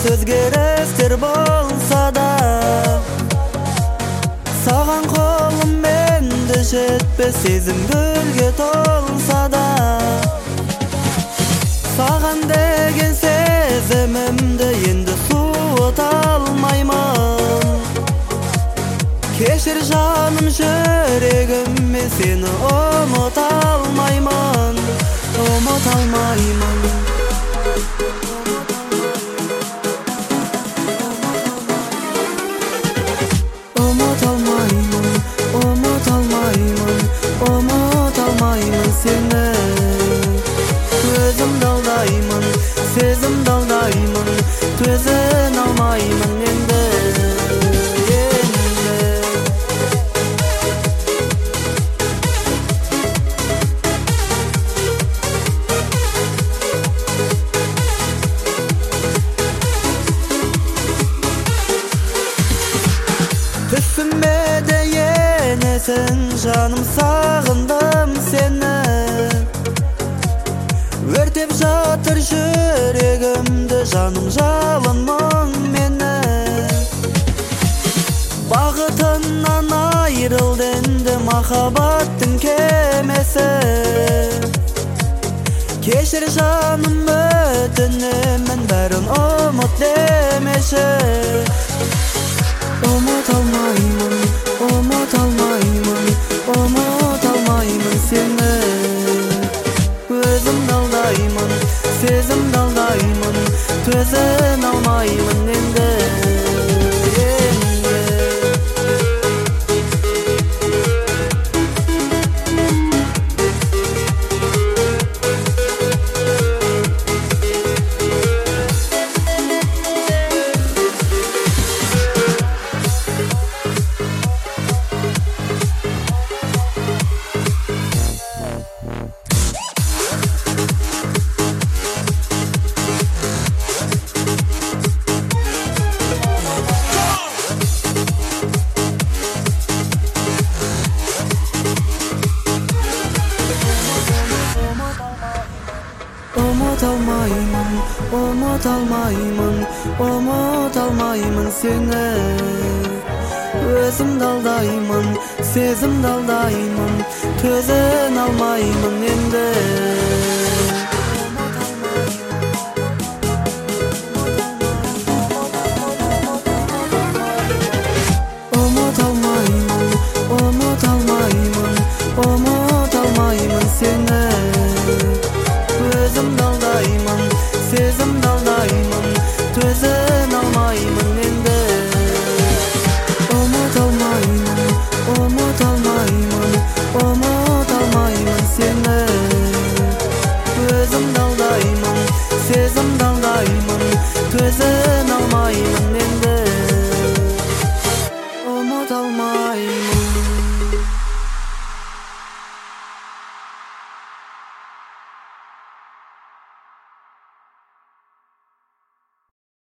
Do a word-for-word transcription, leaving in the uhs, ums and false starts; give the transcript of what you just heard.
Өзгерістер болса да саған қолым менде жетпес, сезім гүлге толса да саған деген сезімімді енді суыта алмаймын. Кешір жаным, жүрегіме сені ұмыта алмаймын, ұмыта алмаймын. Ұмыта алмаймын, ұмыта алмаймын, ұмыта алмаймын сені. Өзімді алдаймын, сезімді алдаймын, төзін алмаймын енді. Түсіме де енесің жаным, сағындым сені. Өртеп жатыр жүрегімді жаным, жалын мұң мені. Бағытынан айырылды енді махаббаттың кемесі. Кешір жаным, өтінемін, бәрін ұмыт демеші. Ұмыта алмаймын, ұмыта алмаймын, ұмыта алмаймын сені. Өзімді алдаймын, сезімді алдаймын, төзін алмаймын енді. Ұмыта алмаймын, ұмыта алмаймын, ұмыта алмаймын сені. Өзімді алдаймын, сезімді алдаймын, төзін алмаймын енді. Ұмыта алмаймын, ұмыта алмаймын, ұмыта алмаймын сені. Өзімді алдаймын, сезімді алдаймын, төзін алмаймын енді. Ұмыта алмаймын, ұмыта алмаймын, ұмыта алмаймын сені. Өзімді алдаймын.